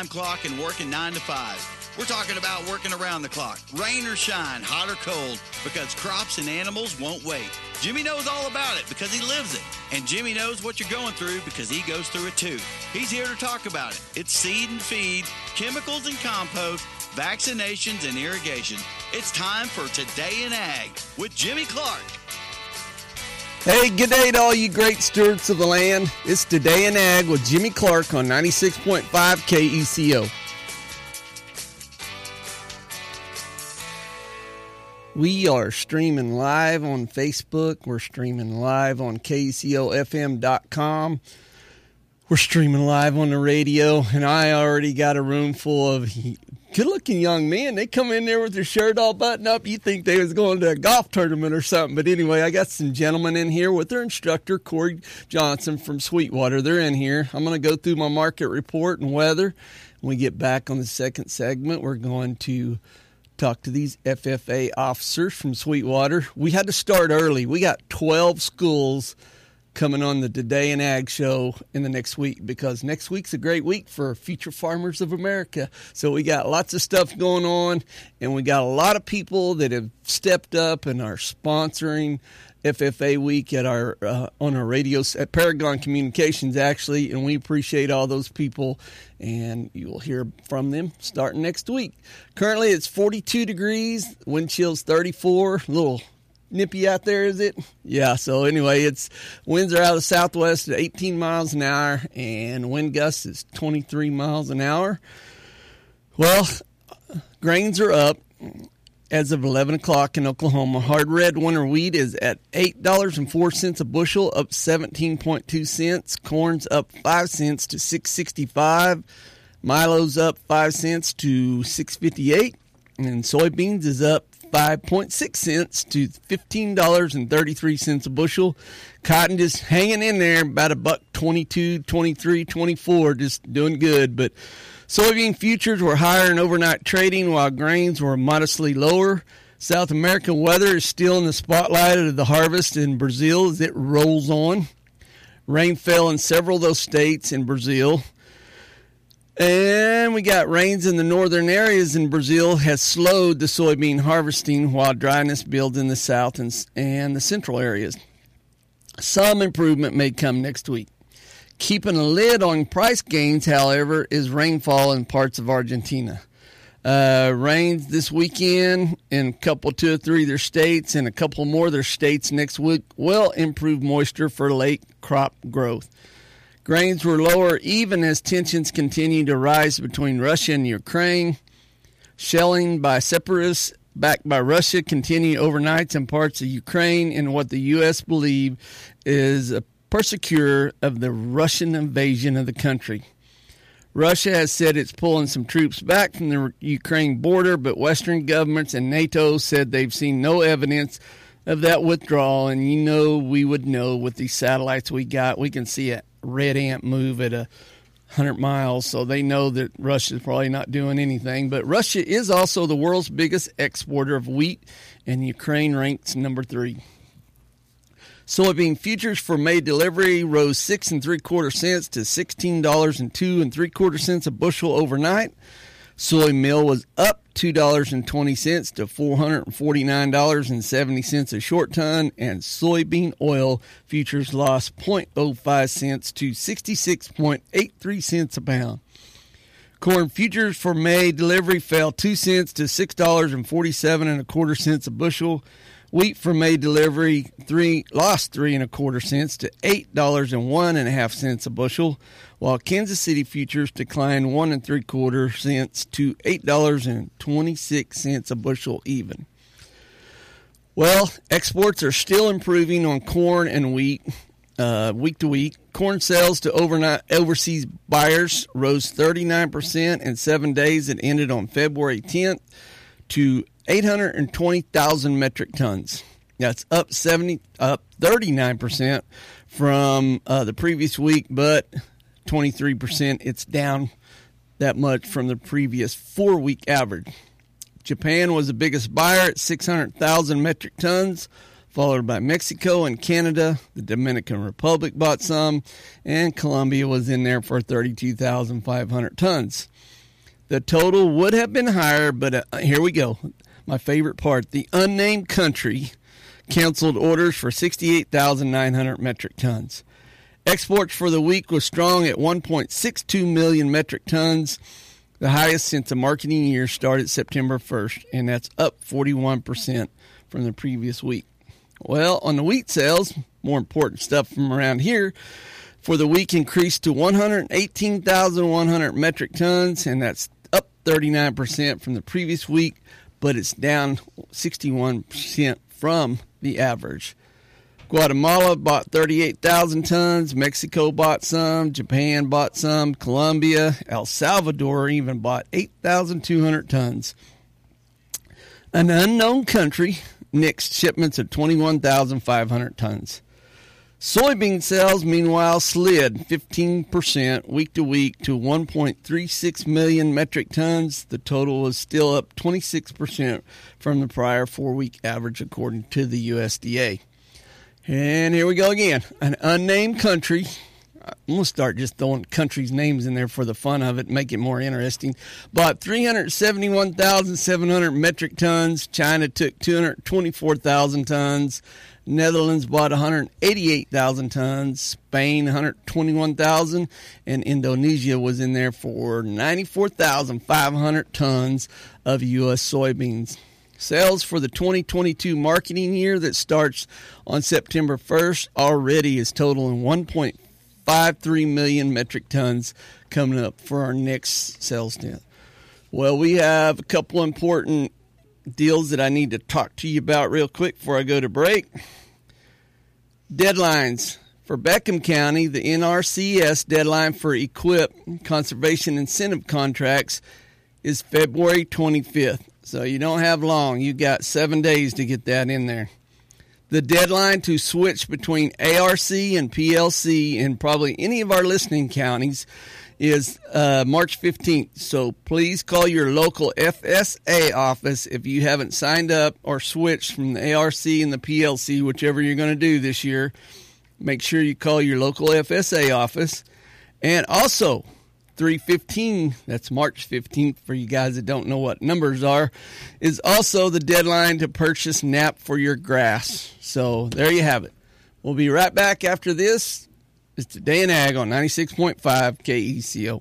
time clock and working 9 to 5. We're talking about working around the clock, rain or shine, hot or cold, because crops and animals won't wait. Jimmy knows all about it because he lives it. And Jimmy knows what you're going through because he goes through it too. He's here to talk about it. It's seed and feed, chemicals and compost, vaccinations and irrigation. It's time for Today in Ag with Jimmy Clark. Hey, good day to all you great stewards of the land. It's Today in Ag with Jimmy Clark on 96.5 KECO. We are streaming live on Facebook. We're streaming live on KECOFM.com. We're streaming live on the radio, and I already got a room full of good-looking young men. They come in there with their shirt all buttoned up. You think they was going to a golf tournament or something. But anyway, I got some gentlemen in here with their instructor, Corey Johnson from Sweetwater. They're in here. I'm going to go through my market report and weather. When we get back on the second segment, we're going to talk to these FFA officers from Sweetwater. We had to start early. We got 12 schools coming on the Today in Ag show in the next week because next week's a great week for future farmers of America. So we got lots of stuff going on, and we got a lot of people that have stepped up and are sponsoring FFA week at our on our radio at Paragon Communications, actually, and we appreciate all those people, and you will hear from them starting next week. Currently, it's 42 degrees, wind chill's 34, a little nippy out there, is it? Yeah, so anyway, winds are out of the southwest at 18 miles an hour, and wind gusts is 23 miles an hour. Well, grains are up as of 11 o'clock in Oklahoma. Hard red winter wheat is at $8.04 a bushel, up 17.2 cents. Corn's up 5 cents to $6.65. Milo's up 5 cents to $6.58. And soybeans is up 5.6 cents to $15.33 a bushel. Cotton just hanging in there, about $1.22, 23, 24, just doing good. But soybean futures were higher in overnight trading, while grains were modestly lower. South American weather is still in the spotlight of the harvest in Brazil as it rolls on. Rain fell in several of those states in Brazil. And we got rains in the northern areas in Brazil has slowed the soybean harvesting, while dryness builds in the south and the central areas. Some improvement may come next week. Keeping a lid on price gains, however, is rainfall in parts of Argentina. Rains this weekend in two or three of their states and a couple more of their states next week will improve moisture for late crop growth. Grains were lower even as tensions continue to rise between Russia and Ukraine. Shelling by separatists backed by Russia continue overnights in parts of Ukraine in what the U.S. believe is a persecutor of the Russian invasion of the country. Russia has said it's pulling some troops back from the Ukraine border, but Western governments and NATO said they've seen no evidence of that withdrawal. And we would know with these satellites we got, we can see a red ant move at 100 miles, so they know that Russia's probably not doing anything. But Russia is also the world's biggest exporter of wheat, and Ukraine ranks number 3. Soybean futures for May delivery rose 6 3/4 cents to $16.02 3/4 a bushel overnight. Soy meal was up $2.20 to $449.70 a short ton, and soybean oil futures lost 0.05 cents to 66.83 cents a pound. Corn futures for May delivery fell 2 cents to $6.47 1/4 cents a bushel. Wheat for May delivery lost 3 1/4 cents to $8.01 1/2 cents a bushel, while Kansas City futures declined 1 3/4 cents to $8.26 a bushel even. Well, exports are still improving on corn and wheat week to week. Corn sales to overseas buyers rose 39% in 7 days that ended on February 10th to 820,000 metric tons. That's up 39% from the previous week, but 23%. It's down that much from the previous 4-week average. Japan was the biggest buyer at 600,000 metric tons, followed by Mexico and Canada. The Dominican Republic bought some, and Colombia was in there for 32,500 tons. The total would have been higher, but here we go. My favorite part, the unnamed country canceled orders for 68,900 metric tons. Exports for the week was strong at 1.62 million metric tons, the highest since the marketing year started September 1st, and that's up 41% from the previous week. Well, on the wheat sales, more important stuff from around here, for the week increased to 118,100 metric tons, and that's up 39% from the previous week, but it's down 61% from the average. Guatemala bought 38,000 tons. Mexico bought some. Japan bought some. Colombia, El Salvador even bought 8,200 tons. An unknown country nixed shipments of 21,500 tons. Soybean sales, meanwhile, slid 15% week to week to 1.36 million metric tons. The total was still up 26% from the prior 4-week average, according to the USDA. And here we go again. An unnamed country. I'm going to start just throwing countries' names in there for the fun of it, make it more interesting. Bought 371,700 metric tons. China took 224,000 tons. Netherlands bought 188,000 tons. Spain, 121,000. And Indonesia was in there for 94,500 tons of U.S. soybeans. Sales for the 2022 marketing year that starts on September 1st already is totaling 1.53 million metric tons coming up for our next sales stint. Well, we have a couple important deals that I need to talk to you about real quick before I go to break. Deadlines. For Beckham County, the NRCS deadline for EQIP conservation incentive contracts is February 25th. So you don't have long. You got 7 days to get that in there. The deadline to switch between ARC and PLC in probably any of our listening counties is March 15th. So please call your local FSA office if you haven't signed up or switched from the ARC and the PLC, whichever you're going to do this year. Make sure you call your local FSA office. And also, 3/15, that's March 15th for you guys that don't know what numbers are, is also the deadline to purchase NAP for your grass. So there you have it. We'll be right back after this. It's Today in Ag on 96.5 KECO.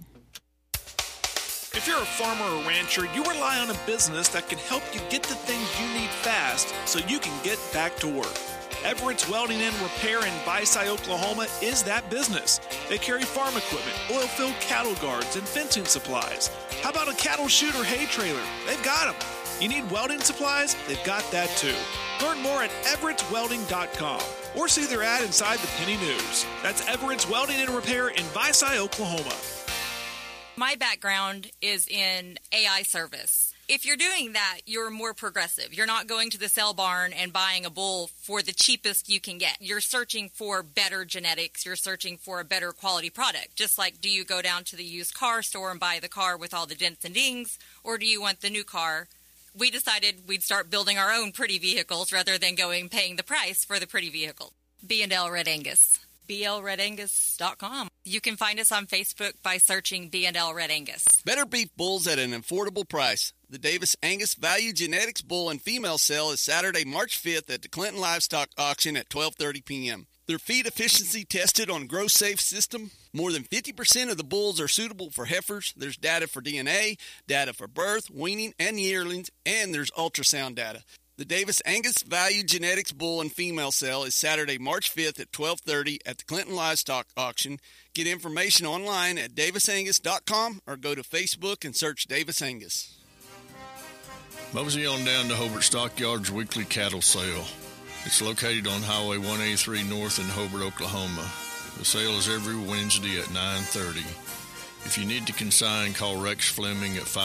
If you're a farmer or rancher, you rely on a business that can help you get the things you need fast so you can get back to work. Everett's Welding and Repair in Visay, Oklahoma is that business. They carry farm equipment, oil-filled cattle guards, and fencing supplies. How about a cattle chute or hay trailer? They've got them. You need welding supplies? They've got that too. Learn more at everettswelding.com or see their ad inside the Penny News. That's Everett's Welding and Repair in Visay, Oklahoma. My background is in AI service. If you're doing that, you're more progressive. You're not going to the sale barn and buying a bull for the cheapest you can get. You're searching for better genetics. You're searching for a better quality product. Just like, do you go down to the used car store and buy the car with all the dents and dings, or do you want the new car? We decided we'd start building our own pretty vehicles rather than paying the price for the pretty vehicle. B&L Red Angus. BLRedAngus.com. You can find us on Facebook by searching B&L Red Angus. Better beef bulls at an affordable price. The Davis Angus Value Genetics Bull and Female Sale is Saturday, March 5th at the Clinton Livestock Auction at 12:30 p.m. Their feed efficiency tested on GrowSafe system. More than 50% of the bulls are suitable for heifers. There's data for DNA, data for birth, weaning, and yearlings, and there's ultrasound data. The Davis Angus Value Genetics Bull and Female Sale is Saturday, March 5th at 12:30 at the Clinton Livestock Auction. Get information online at davisangus.com or go to Facebook and search Davis Angus. Mosey on down to Hobart Stockyards weekly cattle sale. It's located on Highway 183 North in Hobart, Oklahoma. The sale is every Wednesday at 9:30. If you need to consign, call Rex Fleming at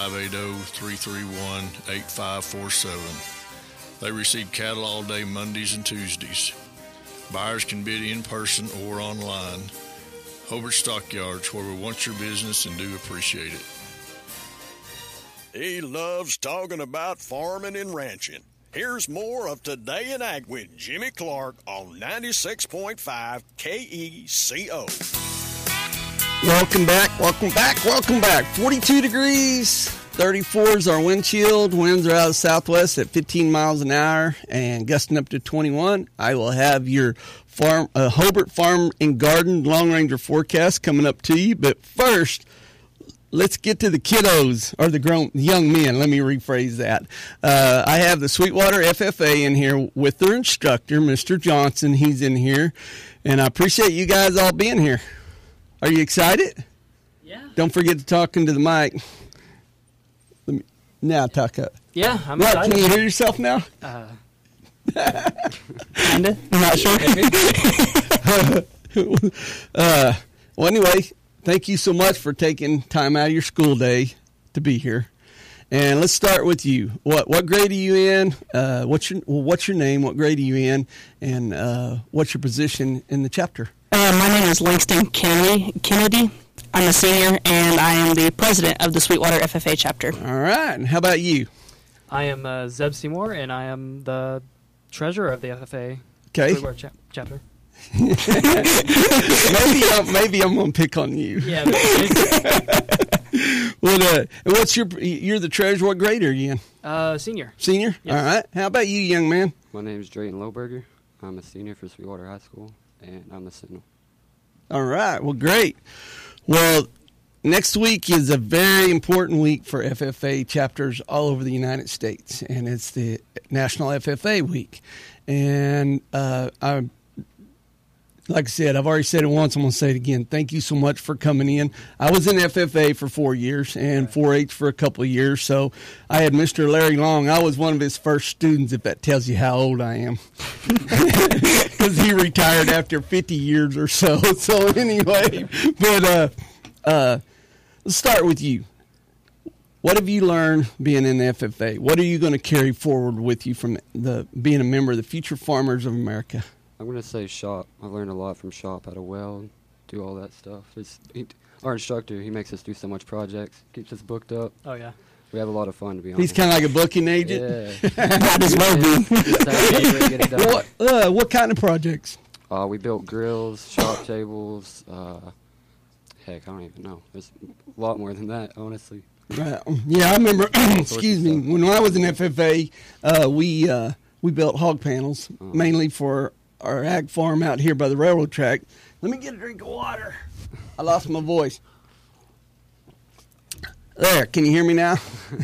580-331-8547. They receive cattle all day Mondays and Tuesdays. Buyers can bid in person or online. Hobart Stockyards, where we want your business and do appreciate it. He loves talking about farming and ranching. Here's more of Today in Ag with Jimmy Clark on 96.5 KECO. Welcome back. 42 degrees, 34 is our wind chill. Winds are out of the southwest at 15 miles an hour and gusting up to 21. I will have your Hobart Farm and Garden Long Ranger forecast coming up to you. But first, let's get to the kiddos, or the young men. Let me rephrase that. I have the Sweetwater FFA in here with their instructor, Mr. Johnson. He's in here, and I appreciate you guys all being here. Are you excited? Yeah. Don't forget to talk into the mic. Now talk up. Yeah, I'm excited. Can you hear yourself now? Kinda. I'm not sure. Well, anyway, thank you so much for taking time out of your school day to be here. And let's start with you. What grade are you in? What's your name? What grade are you in? And what's your position in the chapter? My name is Langston Kennedy. I'm a senior, and I am the president of the Sweetwater FFA chapter. All right. And how about you? I am Zeb Seymour, and I am the treasurer of the FFA Sweetwater chapter. maybe I'm gonna pick on you. Yeah. Well, you're the treasurer. What grade are you in? Senior. Senior. Yes. All right. How about you, young man? My name is Drayton Lohberger. I'm a senior for Sweetwater High School, and I'm the Sentinel. All right. Well, great. Well, next week is a very important week for FFA chapters all over the United States, and it's the National FFA Week. And like I said, I've already said it once. I'm going to say it again. Thank you so much for coming in. I was in FFA for 4 years and 4-H for a couple of years. So I had Mr. Larry Long. I was one of his first students, if that tells you how old I am. Because he retired after 50 years or so. So anyway, but let's start with you. What have you learned being in the FFA? What are you going to carry forward with you from being a member of the Future Farmers of America? I'm going to say shop. I learned a lot from shop, how to weld, do all that stuff. Our instructor, he makes us do so much projects, keeps us booked up. Oh, yeah. We have a lot of fun, to be honest. He's kind of like a booking agent? Yeah. Might as well be. What kind of projects? We built grills, shop tables. Heck, I don't even know. There's a lot more than that, honestly. Yeah, I remember, excuse me, when I was in FFA, we built hog panels, mainly for our ag farm out here by the railroad track. Let me get a drink of water. I lost my voice. There, can you hear me now?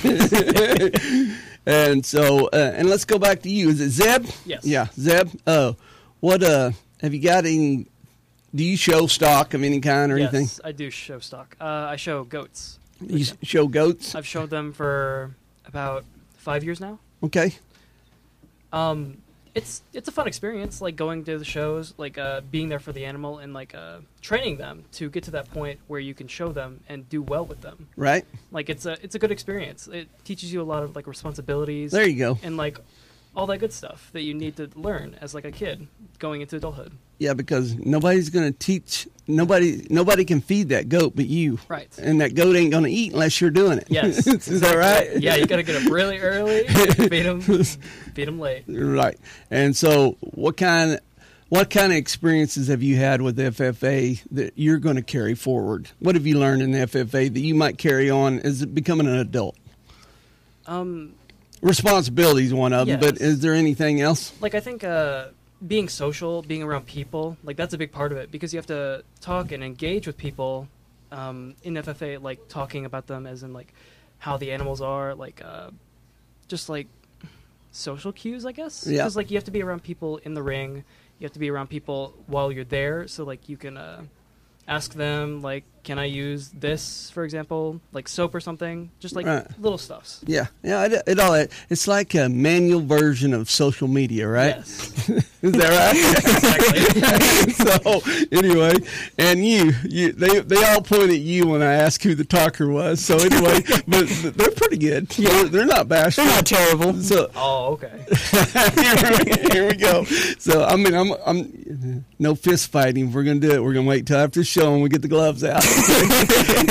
And so, and let's go back to you. Is it Zeb? Yes. Yeah, Zeb. What have you got any? Do you show stock of any kind or anything? Yes, I do show stock. I show goats. You show goats? I've showed them for about 5 years now. Okay. It's a fun experience, like going to the shows, like being there for the animal, and like training them to get to that point where you can show them and do well with them. Right. Like it's a good experience. It teaches you a lot of like responsibilities. There you go. And like all that good stuff that you need to learn as like a kid going into adulthood. Yeah, because nobody's going to teach. Nobody can feed that goat but you. Right. And that goat ain't going to eat unless you're doing it. Yes. Is that right? Yeah, you got to get up really early, feed them late. Right. And so, what kind of experiences have you had with FFA that you're going to carry forward? What have you learned in the FFA that you might carry on as becoming an adult? Responsibility is one of them, but is there anything else? Like I think being social, being around people, like that's a big part of it because you have to talk and engage with people in FFA, like talking about them as in like how the animals are, like just like social cues, I guess. Yeah. Because like you have to be around people in the ring, you have to be around people while you're there, so like you can ask them like, can I use this, for example, like soap or something, just like little stuffs. Yeah, it's like a manual version of social media, right? Yes. Is that right? So anyway, and they all point at you when I ask who the talker was. So anyway, but they're pretty good. Yeah, they're not bashful. They're not terrible. So okay. Here we go. So I mean, I'm no fist fighting. If we're gonna do it, we're gonna wait till after the show and we get the gloves out.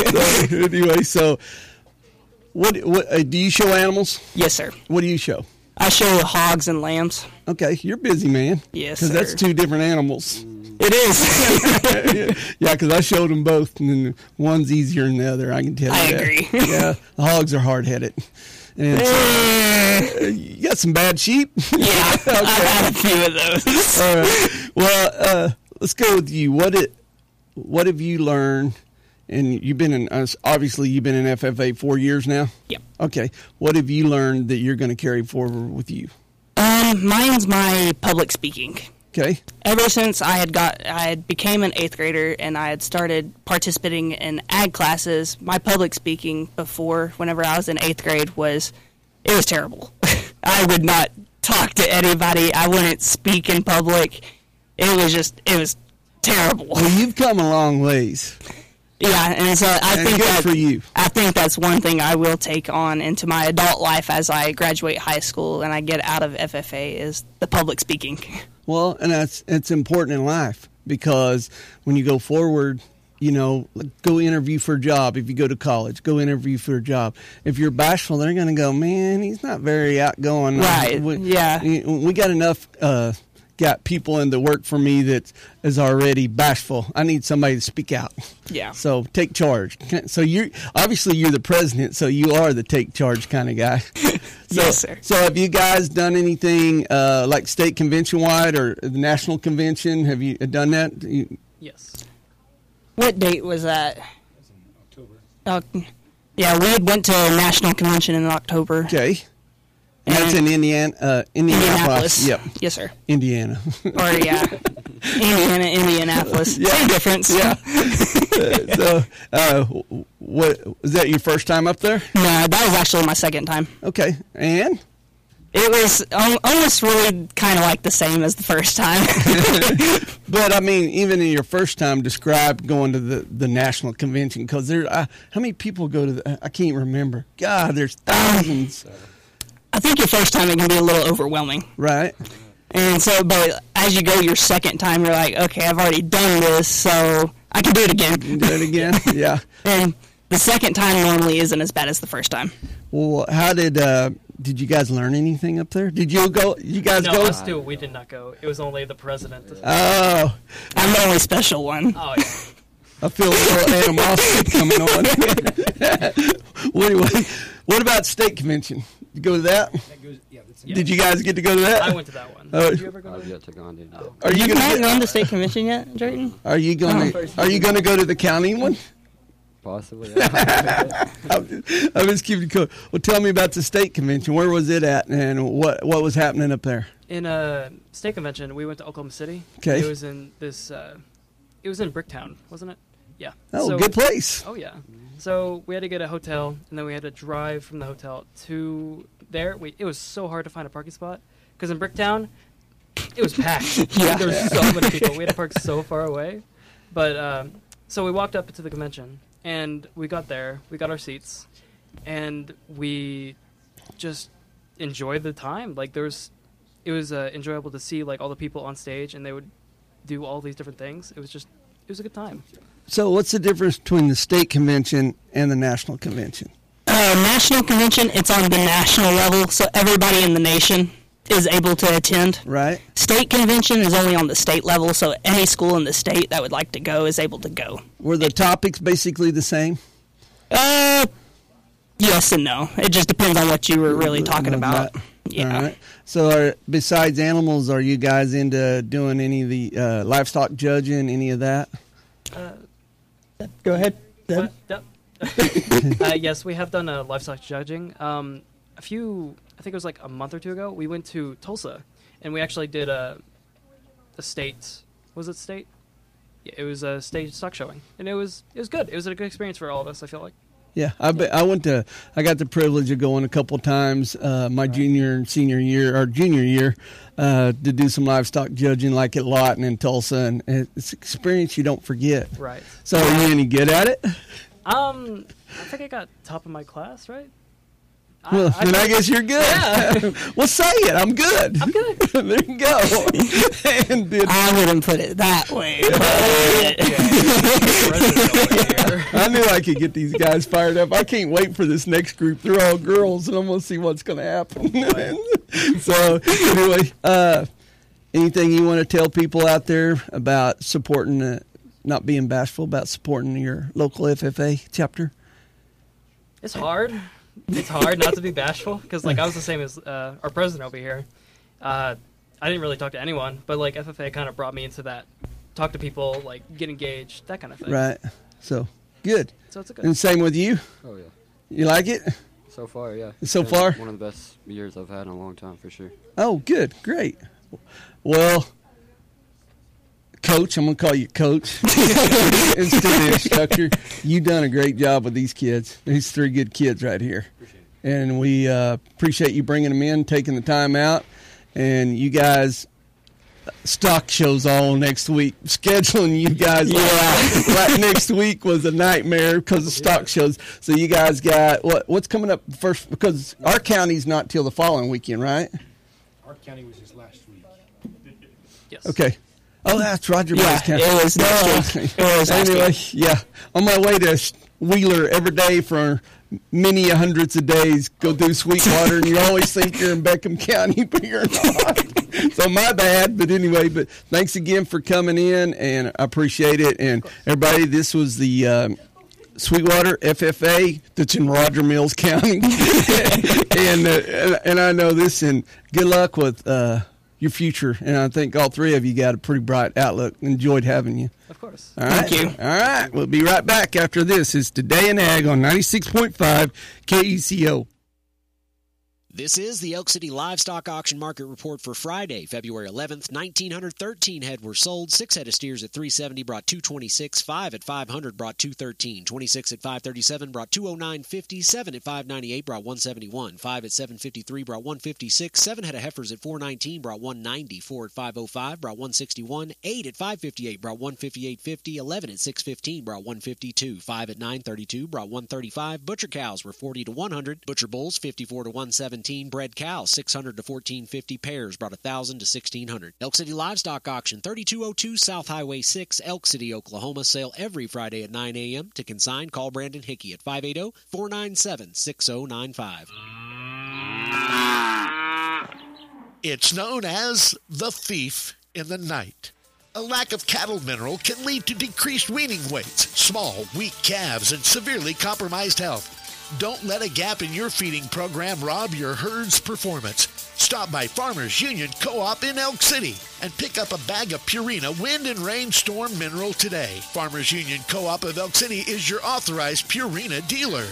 So anyway, so what do you show animals? Yes, sir. What do you show? I show hogs and lambs. Okay, you're busy, man. Yes, because that's sir. 2 different animals. It is. Yeah, because I showed them both, and then one's easier than the other. I can tell you I that. agree. Yeah, the hogs are hard-headed. And so, you got some bad sheep? Yeah, I've had a few of those. All right. Well, let's go with you. What have you learned? And you've been in FFA 4 years now? Yep. Okay. What have you learned that you're going to carry forward with you? Mine's my public speaking. Okay. Ever since I became an 8th grader and I had started participating in ag classes, my public speaking before, whenever I was in 8th grade, it was terrible. I would not talk to anybody. I wouldn't speak in public. It was terrible. Well, you've come a long ways. Yeah, and so I think that's one thing I will take on into my adult life as I graduate high school and I get out of FFA is the public speaking. Well, and it's important in life because when you go forward, go interview for a job. If you go to college, go interview for a job. If you're bashful, they're going to go, man, he's not very outgoing. Right, yeah. We got enough got people in the work for me that is already bashful. I need somebody to speak out. Yeah. So take charge. So you're the president, so you are the take charge kind of guy. Yes, sir. So have you guys done anything like state convention wide or the national convention? Have you done that? Yes. What date was that? It was in October. Yeah, we had went to a national convention in October. Okay. And that's in Indianapolis. Yep. Yes, sir. Indiana. Or, yeah. Indianapolis. Yeah. Same difference. Yeah. So, what was that your first time up there? No, that was actually my second time. Okay. And? It was almost really kind of like the same as the first time. But, I mean, even in your first time, describe going to the national convention. Because how many people go to I can't remember. God, there's thousands. I think your first time it can be a little overwhelming. Right. And so, but as you go your second time, you're like, okay, I've already done this, so I can do it again. Do it again? Yeah. And the second time normally isn't as bad as the first time. Well, how did you guys learn anything up there? Did you go? You guys go? No, us two, we did not go. It was only the president. Oh. I'm the only special one. Oh, yeah. I feel a little animosity coming on. Well, anyway, what about state convention? You go to that? Did you guys get to go to that? I went to that one. Did you ever go to that? I've yet to go on it. Are you not going to state convention yet, Jordan? Are you going to go to the county one? Possibly. Yeah. I'm just keeping it cool. Well, tell me about the state convention. Where was it at, and what was happening up there? In a state convention, we went to Oklahoma City. Okay. It was in this. It was in Bricktown, wasn't it? Yeah. Oh, so, good place. Oh yeah. So we had to get a hotel, and then we had to drive from the hotel to there. It was so hard to find a parking spot because in Bricktown, it was packed. Yeah. There were so many people. We had to park so far away. But so we walked up to the convention, and we got there. We got our seats, and we just enjoyed the time. Like it was enjoyable to see like all the people on stage, and they would do all these different things. It was a good time. So what's the difference between the state convention and the national convention? National convention, it's on the national level, so everybody in the nation is able to attend. Right. State convention is only on the state level, so any school in the state that would like to go is able to go. Were the topics basically the same? Yes and no. It just depends on what you were really talking about. Yeah. All right. So besides animals, are you guys into doing any of the livestock judging, any of that? Go ahead. Yes, we have done livestock judging. I think it was like a month or two ago, we went to Tulsa, and we actually did a state. Was it state? Yeah, it was a state stock showing, and it was good. It was a good experience for all of us, I feel like. Yeah, I got the privilege of going a couple of times my junior and senior year, or junior year, to do some livestock judging like at Lawton and Tulsa, and it's an experience you don't forget. Right. So are you any good at it? I think I got top of my class, right? Well, then I guess you're good. Yeah. Well, say it. I'm good. I'm good. There you go. And then, I wouldn't put it that way. I knew I could get these guys fired up. I can't wait for this next group. They're all girls, and I'm going to see what's going to happen. So, anyway, anything you want to tell people out there about supporting, not being bashful, about supporting your local FFA chapter? It's hard. It's hard not to be bashful because, like, I was the same as our president over here. I didn't really talk to anyone, but, like, FFA kind of brought me into that. Talk to people, like, get engaged, that kind of thing. Right. So, good. So it's a good. And same with you? Oh, yeah. You like it? So far, yeah. So It's been far? one of the best years I've had in a long time, for sure. Oh, good. Great. Well, Coach, I'm going to call you Coach instead of instructor. You've done a great job with these kids. These 3 good kids right here. And we appreciate you bringing them in, taking the time out. And you guys, stock shows all next week. Scheduling you guys right next week was a nightmare because of stock shows. So you guys got, what's coming up first? Because our county's not till the following weekend, right? Our county was just last week. Yes. Okay. Oh, that's Roger Mills County. It was Anyway, yeah. On my way to Wheeler every day for many hundreds of days, go through Sweetwater, and you always think you're in Beckham County, but you're not. So my bad. But anyway, but thanks again for coming in, and I appreciate it. And everybody, this was the Sweetwater FFA that's in Roger Mills County. and I know this, and good luck with your future, and I think all 3 of you got a pretty bright outlook. Enjoyed having you. Of course. All right. Thank you. All right. We'll be right back after this. It's Today in Ag on 96.5 KECO. This is the Elk City Livestock Auction Market Report for Friday, February 11th. 1,913 head were sold. 6 head of steers at $370 brought $226. 5 at $500 brought $213. 26 at $537 brought $209.50. 7 at $598 brought $171. 5 at $753 brought $156. 7 head of heifers at $419 brought $190. 4 at $505 brought $161. 8 at $558 brought $158.50. 11 at $615 brought $152. 5 at $932 brought $135. Butcher cows were $40 to $100. Butcher bulls $54 to $117. Bred cows $600 to $14.50. Pairs brought $1,000 to $1,600. Elk City Livestock Auction, 3202 South Highway 6, Elk City, Oklahoma. Sale every Friday at 9 a.m. To consign, call Brandon Hickey at 580-497-6095. It's known as the thief in the night. A lack of cattle mineral can lead to decreased weaning weights, small, weak calves, and severely compromised health. Don't let a gap in your feeding program rob your herd's performance. Stop by Farmers Union Co-op in Elk City and pick up a bag of Purina Wind and Rainstorm Mineral today. Farmers Union Co-op of Elk City is your authorized Purina dealer.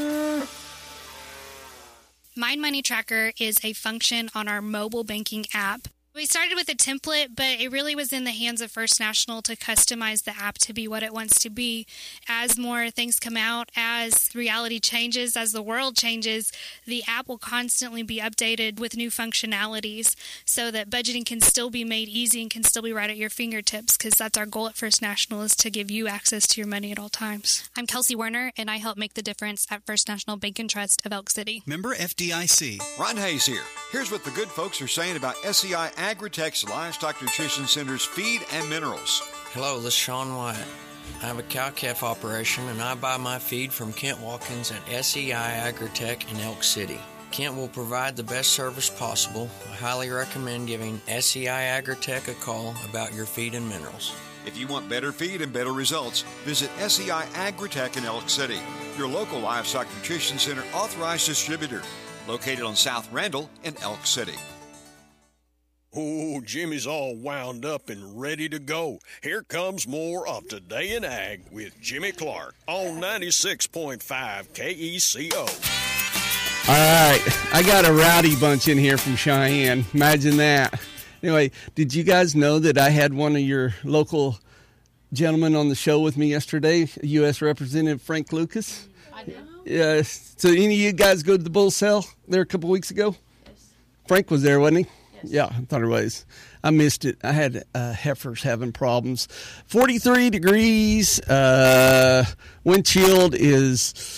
Mind Money Tracker is a function on our mobile banking app. We started with a template, but it really was in the hands of First National to customize the app to be what it wants to be. As more things come out, as reality changes, as the world changes, the app will constantly be updated with new functionalities so that budgeting can still be made easy and can still be right at your fingertips, because that's our goal at First National, is to give you access to your money at all times. I'm Kelsey Werner, and I help make the difference at First National Bank and Trust of Elk City. Member FDIC. Ron Hayes here. Here's what the good folks are saying about SEI Agritech's Livestock Nutrition Center's feed and minerals. Hello, this is Sean Wyatt. I have a cow-calf operation, and I buy my feed from Kent Watkins at SEI Agritech in Elk City. Kent will provide the best service possible. I highly recommend giving SEI Agritech a call about your feed and minerals. If you want better feed and better results, visit SEI Agritech in Elk City, your local livestock nutrition center authorized distributor, located on South Randall in Elk City. Oh, Jimmy's all wound up and ready to go. Here comes more of Today in Ag with Jimmy Clark on 96.5 KECO. All right, I got a rowdy bunch in here from Cheyenne. Imagine that. Anyway, did you guys know that I had one of your local gentlemen on the show with me yesterday, U.S. Representative Frank Lucas? I know. Yes. So any of you guys go to the bull sale there a couple weeks ago? Yes. Frank was there, wasn't he? Yeah, I thought it was. I missed it. I had heifers having problems. 43 degrees. Wind chill is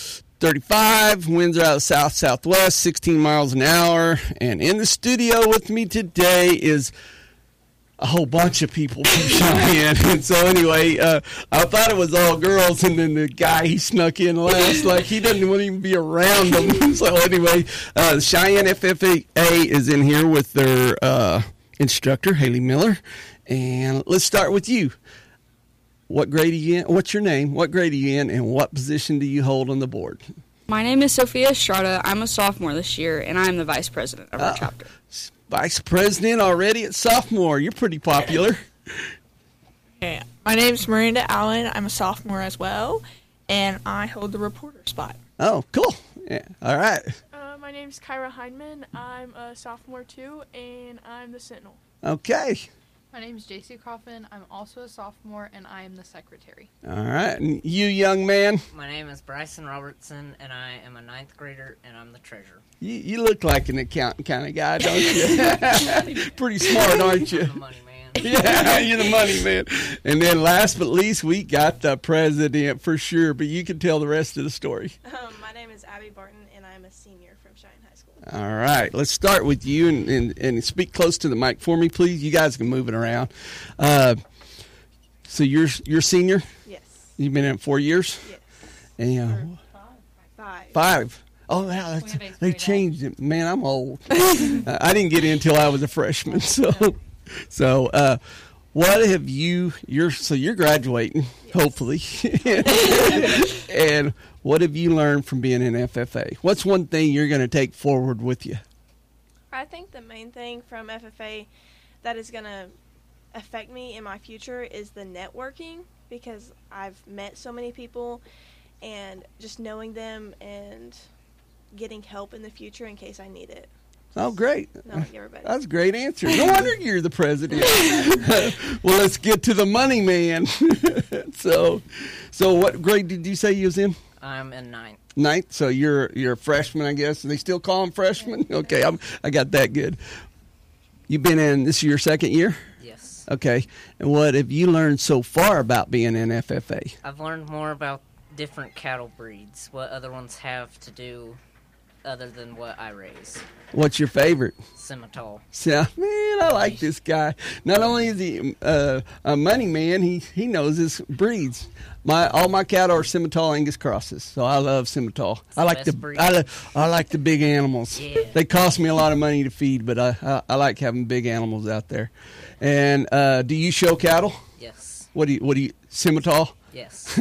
35. Winds are out of south-southwest, 16 miles an hour. And in the studio with me today is a whole bunch of people from Cheyenne. And so anyway, I thought it was all girls, and then the guy, he snuck in last. Like, he doesn't want to even be around them. So anyway, Cheyenne FFA is in here with their instructor, Haley Miller. And let's start with you. What grade are you in? What's your name? What grade are you in? And what position do you hold on the board? My name is Sophia Estrada. I'm a sophomore this year, and I'm the vice president of our chapter. Vice president already at sophomore. You're pretty popular. Yeah. My name's Miranda Allen. I'm a sophomore as well, and I hold the reporter spot. Oh, cool. Yeah. All right. My name's Kyra Heinman. I'm a sophomore too, and I'm the sentinel. Okay. My name's JC Coffin. I'm also a sophomore, and I am the secretary. All right. And you, young man? My name is Bryson Robertson, and I am a 9th grader, and I'm the treasurer. You look like an accountant kind of guy, don't you? Pretty smart, aren't you? I'm the money man. Yeah, you're the money man. And then last but least, we got the president for sure, but you can tell the rest of the story. My name is Abby Barton, and I'm a senior from Cheyenne High School. All right. Let's start with you and speak close to the mic for me, please. You guys can move it around. So you're senior? Yes. You've been in it 4 years? Yes. And, Five. 5. Oh, wow, they changed it. Man, I'm old. I didn't get in until I was a freshman. So what have you're graduating, hopefully. And what have you learned from being in FFA? What's one thing you're going to take forward with you? I think the main thing from FFA that is going to affect me in my future is the networking, because I've met so many people, and just knowing them and getting help in the future in case I need it. Oh, great. Not like everybody. That's a great answer. No wonder you're the president. Well, let's get to the money man. So what grade did you say you was in? I'm in 9th. 9th? So you're a freshman, I guess. They still call them freshmen? Okay, I got that good. You've been in, this is your second year? Yes. Okay. And what have you learned so far about being in FFA? I've learned more about different cattle breeds, what other ones have to do other than what I raise. What's your favorite? Simmental. Yeah, man, I like this guy. Not only is he a money man, he knows his breeds. All my cattle are Simmental Angus crosses, so I love Simmental. I like the big animals. Yeah. They cost me a lot of money to feed, but I like having big animals out there. And do you show cattle? Yes. What do you Simmental? Yes.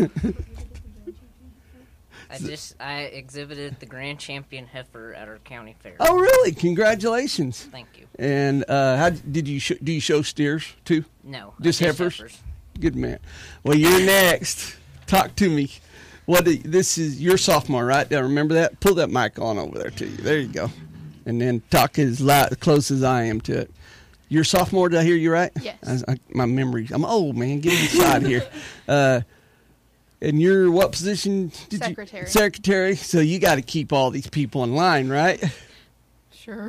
I exhibited the Grand Champion heifer at our county fair. Oh, really? Congratulations! Thank you. And how did you do? You show steers too? No, just heifers. Good man. Well, you're next. Talk to me. This is your sophomore, right? Remember that? Pull that mic on over there to you. There you go. And then talk as close as I am to it. You're sophomore. Did I hear you right? Yes. My memory. I'm old, man. Get inside here. And you're what position? Secretary. Secretary. So you got to keep all these people in line, right? Sure.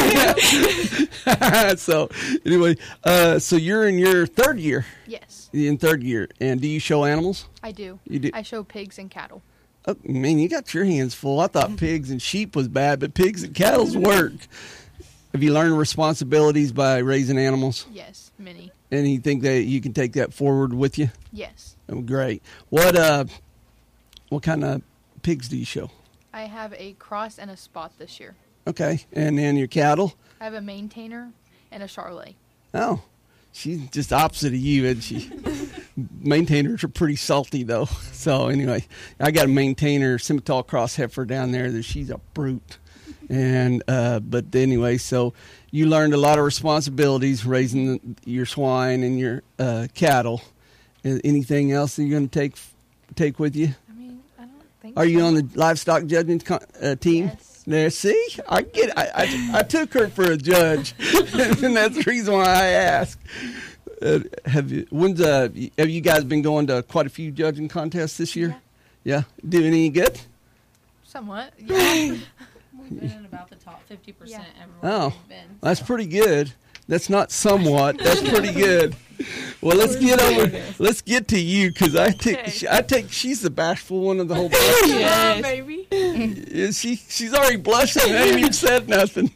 So anyway, so you're in your third year. Yes. In third year, and do you show animals? I do. You do. I show pigs and cattle. Oh, man, you got your hands full. I thought pigs and sheep was bad, but pigs and cattle's work. Have you learned responsibilities by raising animals? Yes, many. And you think that you can take that forward with you? Yes. Oh, great. What kind of pigs do you show? I have a cross and a spot this year. Okay, and then your cattle? I have a maintainer and a Charolais. Oh, she's just opposite of you, isn't she? Maintainers are pretty salty, though. So anyway, I got a maintainer, Simmental cross heifer down there. That she's a brute. And but anyway, so you learned a lot of responsibilities raising your swine and your cattle. Anything else that you're going to take with you? I mean, I don't think. Are you on the livestock judging team? Yes. There, see, I get it. I took her for a judge, and that's the reason why I asked. Have you guys been going to quite a few judging contests this year? Yeah. Doing any good? Somewhat. Yeah. We've been in about the top 50% everywhere Oh, we've been. that's pretty good. That's not somewhat. That's pretty good. Well, let's get to you because I take she's the bashful one of the whole bunch. Yes. Maybe. Yeah, she's already blushing. I ain't even said nothing.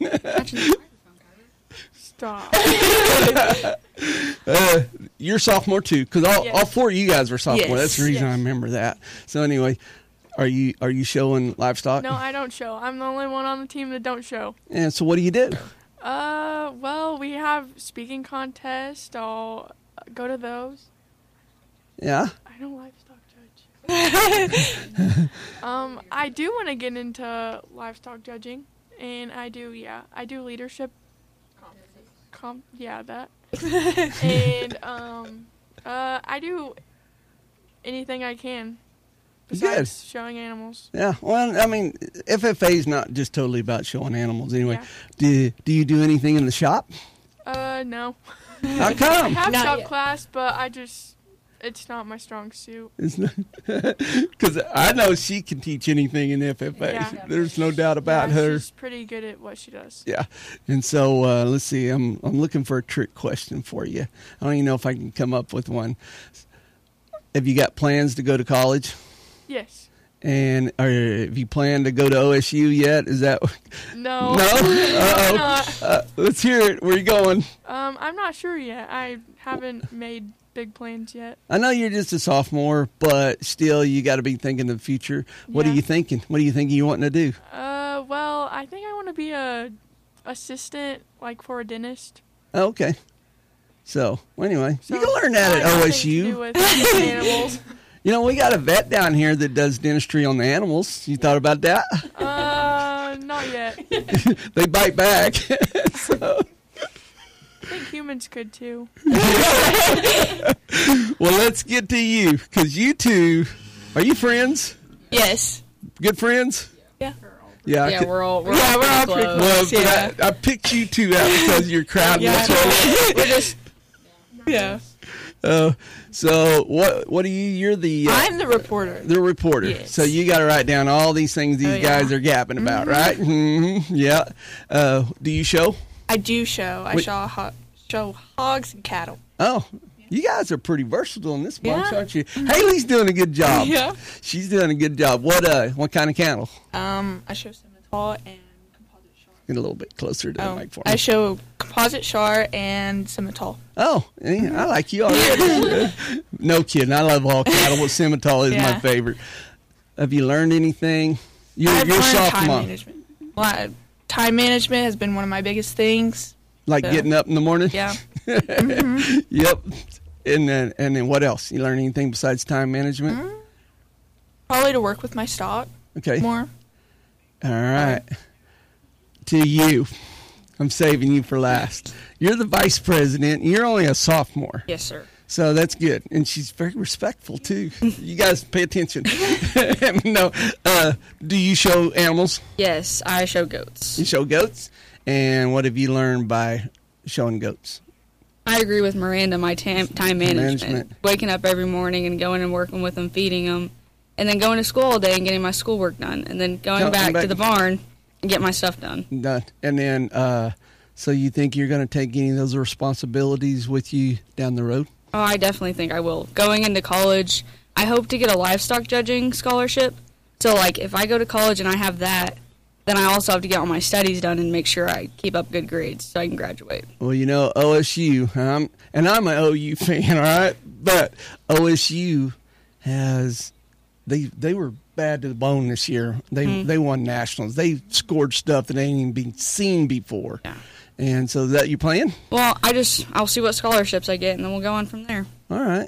Stop. You're sophomore too, because all four of you guys are sophomore. Yes. That's the reason I remember that. So anyway, are you showing livestock? No, I don't show. I'm the only one on the team that don't show. And so what do you do? Well, we have speaking contests. I'll go to those. Yeah. I don't livestock judge. I do want to get into livestock judging, and I do leadership. That. And I do anything I can besides showing animals. Yeah. Well, I mean, FFA is not just totally about showing animals. Anyway, do you do anything in the shop? No. How come? I have Not shop yet. class, but it's not my strong suit. It's not because I know she can teach anything in FFA. Yeah. There's no doubt about her. She's pretty good at what she does. Yeah, and so let's see. I'm looking for a trick question for you. I don't even know if I can come up with one. Have you got plans to go to college? Yes. And have you planned to go to OSU yet? Is that No. No? I'm not. Let's hear it. Where you going? I'm not sure yet. I haven't made big plans yet. I know you're just a sophomore, but still, you got to be thinking of the future. What are you thinking? What are you thinking you wanting to do? Well, I think I want to be a assistant, like for a dentist. Oh, okay. So, well, anyway, So, you can learn that at nothing to do OSU. with animals. You know, we got a vet down here that does dentistry on the animals. You thought about that? Not yet. They bite back. So, I think humans could too. well, let's get to you because you two, are you friends? Yes. Good friends? Yeah. Yeah, Yeah, we're all pretty well, close. Yeah. I picked you two out because you're crowding each other. We're just. Yeah. So what are you? You're the. I'm the reporter. The reporter. Yes. So you got to write down all these things these guys are gapping about, right? Mm-hmm. Yeah. Do you show? I do show. I show hogs and cattle. Oh, you guys are pretty versatile in this bunch, Yeah. aren't you? Haley's doing a good job. Yeah. She's doing a good job. What kind of cattle? I show Simmental and Get a little bit closer to the mic for me. I show composite char and Simmental. Oh, yeah, I like you already. No kidding. I love all cattle, but Simmental is my favorite. Have you learned anything? You're I've learned time sophomore. management. Well, time management has been one of my biggest things. Like So- getting up in the morning? Yeah. Yep. And then what else? You learn anything besides time management? Probably to work with my stock. Okay. More. All right. To you. I'm saving you for last. You're the vice president. You're only a sophomore. Yes, sir. So that's good. And she's very respectful, too. You guys pay attention. No. Do you show animals? Yes, I show goats. You show goats? And what have you learned by showing goats? I agree with Miranda, my time management. Management. Waking up every morning and going and working with them, feeding them, and then going to school all day and getting my schoolwork done, and then going back to the barn and get my stuff done. Done. And then, so you think you're going to take any of those responsibilities with you down the road? Oh, I definitely think I will. Going into college, I hope to get a livestock judging scholarship. So, like, if I go to college and I have that, then I also have to get all my studies done and make sure I keep up good grades so I can graduate. Well, you know, OSU, and I'm an OU fan, all right? But OSU has, they were bad to the bone this year. They won nationals. They scored stuff that ain't even been seen before. Yeah. And so is that you playing? Well, I'll see what scholarships I get, and then we'll go on from there. All right.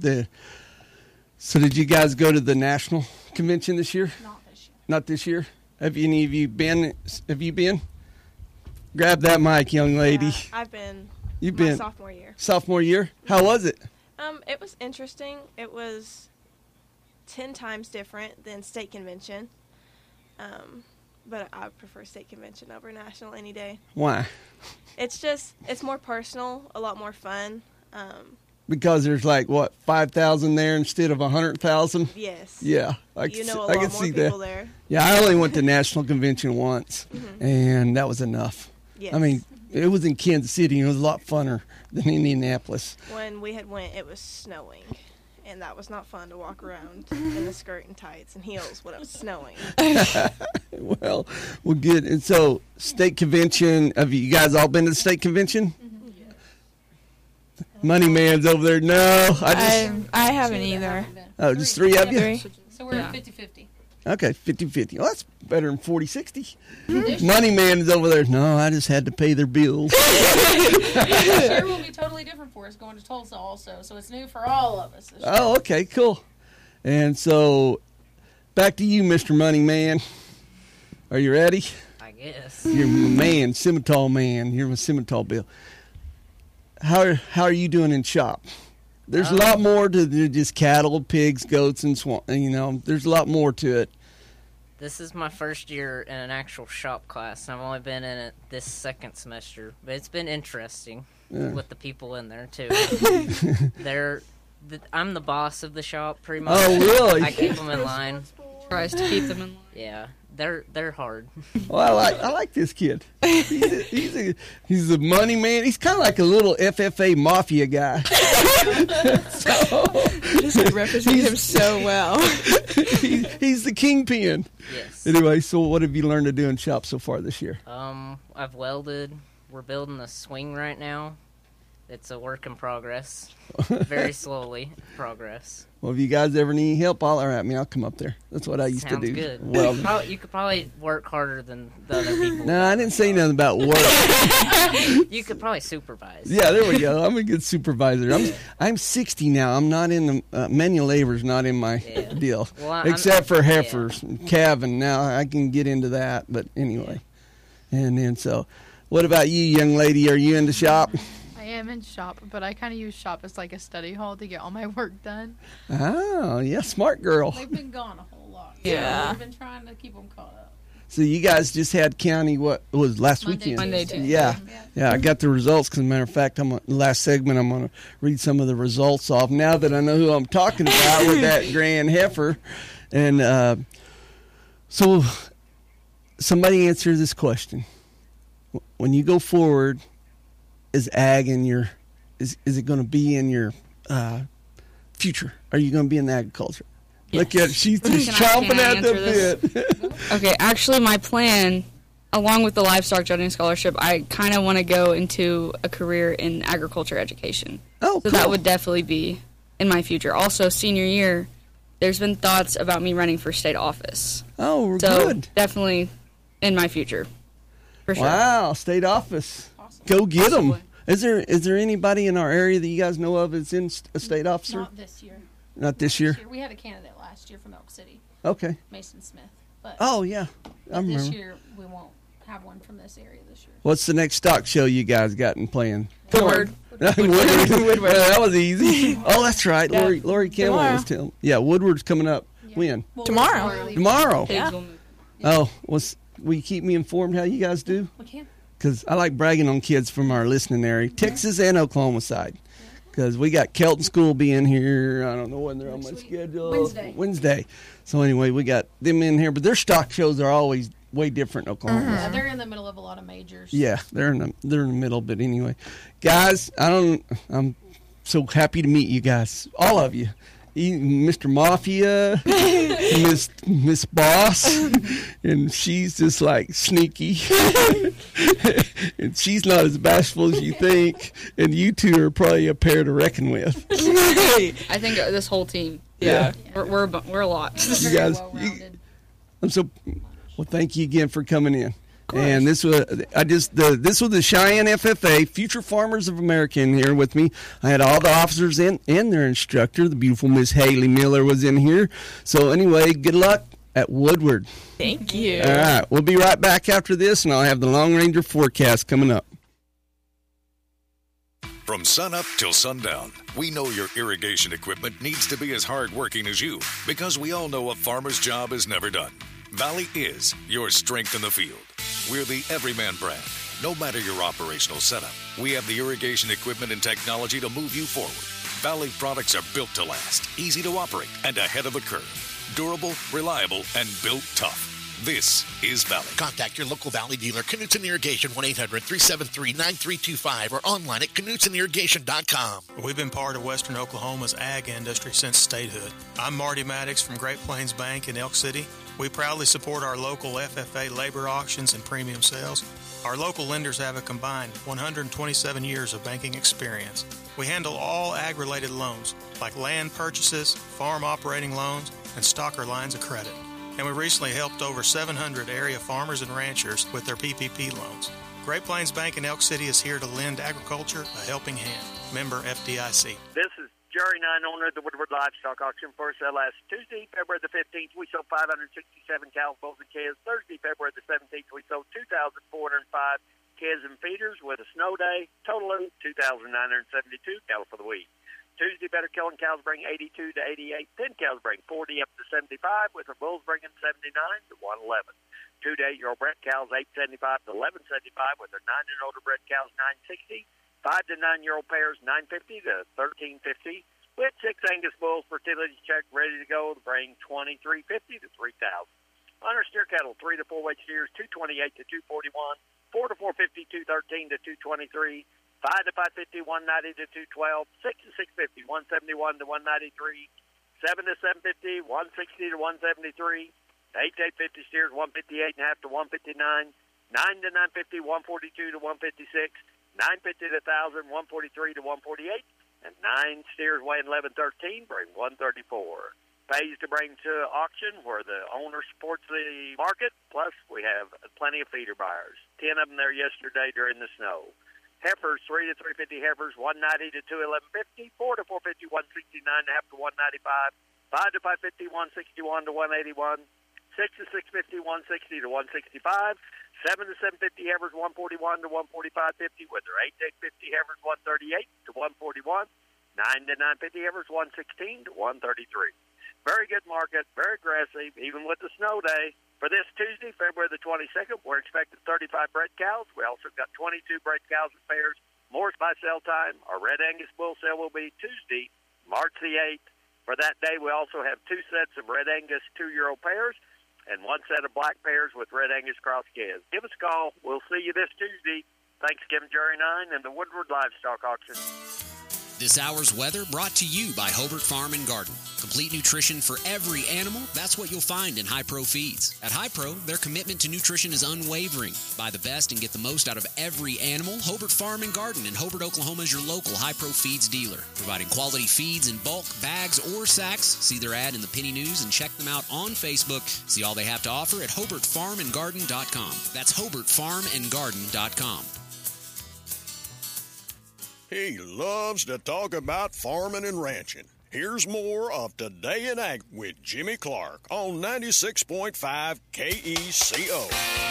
So did you guys go to the national convention this year? Not this year. Have any of you been? Have you been? Grab that mic, young lady. Yeah, I've been. You've my been sophomore year. Sophomore year. How was it? It was interesting. It was 10 times different than state convention. But I prefer state convention over national any day. Why? It's more personal, a lot more fun. Because there's like, what, 5,000 there instead of 100,000? Yes. Yeah. I You can know see- a I lot can more see people that. there. Yeah, I only went to National Convention once, and that was enough. Yes. I mean, it was in Kansas City, and it was a lot funner than Indianapolis. When we had went, it was snowing, and that was not fun to walk around in the skirt and tights and heels when it was snowing. Well, good. And so, state convention, have you guys all been to the state convention? Money Man's over there. No, I haven't either. Oh, just three of you? Three. So we're at 50-50. Okay, 50-50. Well, that's better than 40-60. Money Man is over there. No, I just had to pay their bills. This year will be totally different for us going to Tulsa also, so it's new for all of us. This year. Oh, okay, cool. And so, back to you, Mr. Money Man. Are you ready? I guess. You're my man, Simmental man. You're my Simmental Bill. How are you doing in shop? There's a lot more to just cattle, pigs, goats, and swamp. You know, there's a lot more to it. This is my first year in an actual shop class, and I've only been in it this second semester. But it's been interesting with the people in there, too. I'm the boss of the shop, pretty much. Oh, really? I keep them in line. Tries to keep them in line. Yeah, they're hard. Well, I like this kid. He's a money man. He's kind of like a little FFA mafia guy. Just represent him so well. He's the kingpin. Yes. Anyway, so what have you learned to do in shop so far this year? I've welded. We're building a swing right now. It's a work in progress. Very slowly progress. Well, if you guys ever need help, holler at me. I'll come up there. That's what I used Sounds to do. Good. Well, You could probably work harder than the other people. no, I didn't say nothing about work. You could probably supervise. Yeah, there we go. I'm a good supervisor. I'm 60 now. I'm not in the manual labor's not in my deal, Well, except for heifers, calving. Now I can get into that, but anyway. And then so, what about you, young lady? Are you in the shop? I am in shop, but I kind of use shop as like a study hall to get all my work done. Oh, yeah, smart girl. They've been gone a whole lot. Yeah. We've been trying to keep them caught up. So you guys just had county, what was last Monday, weekend? Monday, Tuesday. Yeah. I got the results. Because, as a matter of fact, last segment, I'm going to read some of the results off now that I know who I'm talking about with that grand heifer. And so somebody answer this question. When you go forward, is ag in your, is it going to be in your future? Are you going to be in agriculture? Yes. Look at she's just chomping at the bit. Okay, actually, my plan, along with the livestock judging scholarship, I kind of want to go into a career in agriculture education. Oh, so that would definitely be in my future. Also, senior year, there's been thoughts about me running for state office. Oh, so good. Definitely in my future. For sure. Wow, state office. Awesome. Go get them. Is there anybody in our area that you guys know of that's in a state officer? Not this year. Not this year? We had a candidate last year from Elk City. Okay. Mason Smith. But oh, yeah. I remember. This year, we won't have one from this area this year. What's the next stock show you guys got in plan? Woodward. Woodward. Well, that was easy. Oh, that's right. Yeah. Lori Campbell was telling. Yeah, Woodward's coming up. Yeah. When? Well, tomorrow. Yeah. Oh, will you keep me informed how you guys do? We can. Because I like bragging on kids from our listening area, Texas and Oklahoma side. Because we got Kelton School being here. I don't know when they're on my schedule. Wednesday. So anyway, we got them in here. But their stock shows are always way different in Oklahoma. Yeah, they're in the middle of a lot of majors. Yeah, they're in the middle. But anyway, guys, I'm so happy to meet you guys, all of you. Mr. Mafia, Miss Boss, and she's just like sneaky, and she's not as bashful as you think, and you two are probably a pair to reckon with. I think this whole team. Yeah. We're a lot. You guys, well, thank you again for coming in. And this was this was the Cheyenne FFA, Future Farmers of America, in here with me. I had all the officers in and their instructor, the beautiful Miss Haley Miller, was in here. So anyway, good luck at Woodward. Thank you. All right, we'll be right back after this, and I'll have the Long Ranger forecast coming up. From sunup till sundown, we know your irrigation equipment needs to be as hardworking as you, because we all know a farmer's job is never done. Valley is your strength in the field. We're the Everyman brand. No matter your operational setup, we have the irrigation equipment and technology to move you forward. Valley products are built to last, easy to operate, and ahead of the curve. Durable, reliable, and built tough. This is Valley. Contact your local Valley dealer, Knutson Irrigation, 1-800-373-9325, or online at KnutsenIrrigation.com. We've been part of Western Oklahoma's ag industry since statehood. I'm Marty Maddox from Great Plains Bank in Elk City. We proudly support our local FFA labor auctions and premium sales. Our local lenders have a combined 127 years of banking experience. We handle all ag-related loans, like land purchases, farm operating loans, and stocker lines of credit. And we recently helped over 700 area farmers and ranchers with their PPP loans. Great Plains Bank in Elk City is here to lend agriculture a helping hand. Member FDIC. This is Jerry Nine, owner of the Woodward Livestock Auction. First sale last Tuesday, February the 15th, we sold 567 cows, bulls, and calves. Thursday, February the 17th, we sold 2,405 calves and feeders with a snow day. Total of 2,972 cattle for the week. Tuesday, better killing cows bring 82 to 88. Thin cows bring 40 up to 75, with our bulls bringing 79 to 111. 2 to 8-year-old bred cows 875 to 1175, with our 9 and older bred cows 960. 5 to 9-year-old pairs 950 to 1350. With 6 Angus bulls, fertility check, ready to go, bring 2350 to 3,000. On our steer cattle, 3 to 4 weight steers 228 to 241. 4 to 450 213 to 223. 5 to 550, 190 to 212, 6 to 650, 171 to 193, 7 to 750, 160 to 173, 8 to 850 steers, 158 and a half to 159, 9 to 950, 142 to 156, 950 to 1,000, 143 to 148, and 9 steers weighing 1113 bring 134. Pays to bring to auction where the owner supports the market, plus we have plenty of feeder buyers. 10 of them there yesterday during the snow. Heifers, 3 to 350 heifers, 190 to 211.50, 4 to 450, 169 and a half to 195, 5 to 550, 161 to 181, 6 to 650, 160 to 165, 7 to 750 heifers, 141 to 145.50, with their 8 to 850 heifers, 138 to 141, 9 to 950 heifers, 116 to 133. Very good market, very aggressive, even with the snow day. For this Tuesday, February the 22nd, we're expecting 35 bred cows. We also got 22 bred cows and pairs. More by sale time. Our Red Angus bull sale will be Tuesday, March the 8th. For that day, we also have 2 sets of Red Angus 2-year-old pairs and 1 set of black pairs with Red Angus cross calves. Give us a call. We'll see you this Tuesday. Thanks again, Jerry 9 and the Woodward Livestock Auction. This hour's weather brought to you by Hobart Farm and Garden. Complete nutrition for every animal, that's what you'll find in Hi-Pro Feeds. At Hi-Pro, their commitment to nutrition is unwavering. Buy the best and get the most out of every animal. Hobart Farm and Garden in Hobart, Oklahoma is your local Hi-Pro Feeds dealer. Providing quality feeds in bulk, bags, or sacks. See their ad in the Penny News and check them out on Facebook. See all they have to offer at HobartFarmandGarden.com. That's HobartFarmandGarden.com. He loves to talk about farming and ranching. Here's more of Today in Ag with Jimmy Clark on 96.5 KECO.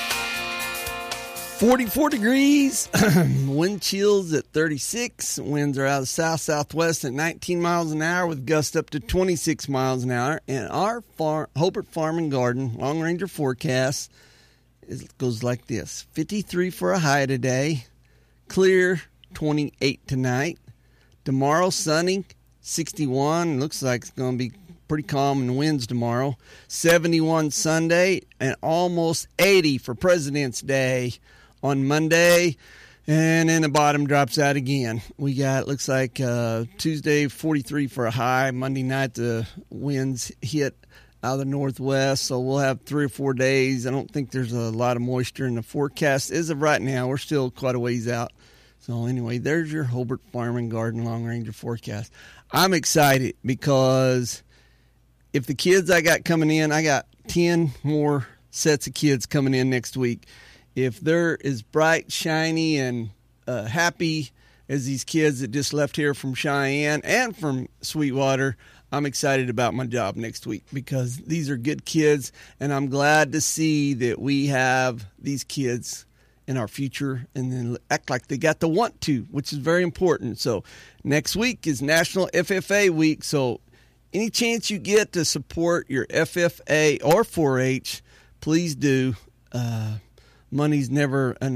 44 degrees, wind chills at 36. Winds are out of south-southwest at 19 miles an hour with gusts up to 26 miles an hour. And our Hobart Farm and Garden Long Ranger forecast goes like this. 53 for a high today, clear 28 tonight. Tomorrow, sunny, 61. Looks like it's going to be pretty calm in the winds tomorrow. 71 Sunday and almost 80 for President's Day on Monday. And then the bottom drops out again. We got, looks like Tuesday, 43 for a high. Monday night, the winds hit out of the northwest, so we'll have 3 or 4 days. I don't think there's a lot of moisture in the forecast. As of right now, we're still quite a ways out. So anyway, there's your Hobart Farm and Garden Long Ranger forecast. I'm excited because if the kids I got coming in, I got 10 more sets of kids coming in next week. If they're as bright, shiny, and happy as these kids that just left here from Cheyenne and from Sweetwater, I'm excited about my job next week because these are good kids, and I'm glad to see that we have these kids in our future and then act like they got the want to, which is very important. So next week is National FFA Week. So any chance you get to support your FFA or 4-H, please do. Money's never an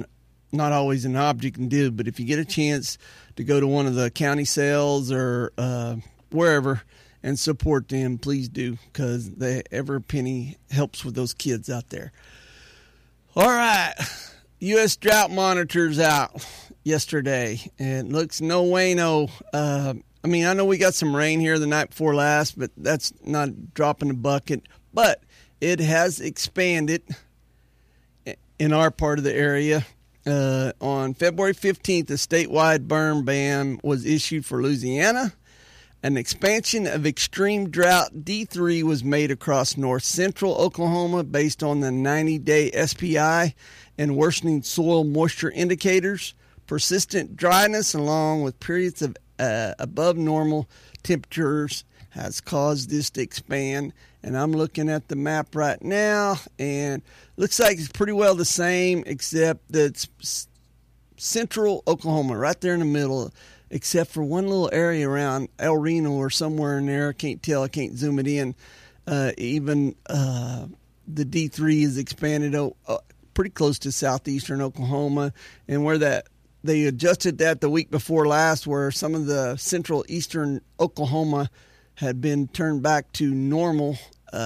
not always an object and do, but if you get a chance to go to one of the county sales or wherever and support them, please do, because every penny helps with those kids out there. All right, U.S. drought monitors out yesterday, and it looks no bueno. I know we got some rain here the night before last, but that's not dropping the bucket. But it has expanded in our part of the area. On February 15th, a statewide burn ban was issued for Louisiana. An expansion of extreme drought D3 was made across north central Oklahoma based on the 90-day SPI and worsening soil moisture indicators. Persistent dryness along with periods of above normal temperatures has caused this to expand. And I'm looking at the map right now, and looks like it's pretty well the same, except that it's central Oklahoma, right there in the middle, except for one little area around El Reno or somewhere in there. I can't tell. I can't zoom it in. The D3 is expanded pretty close to southeastern Oklahoma, and where that they adjusted that the week before last, where some of the central eastern Oklahoma had been turned back to normal,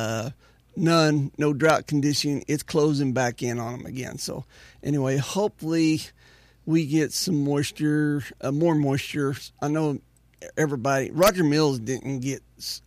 no drought condition. It's closing back in on them again. So anyway, hopefully we get some moisture, more moisture. I know Roger Mills didn't get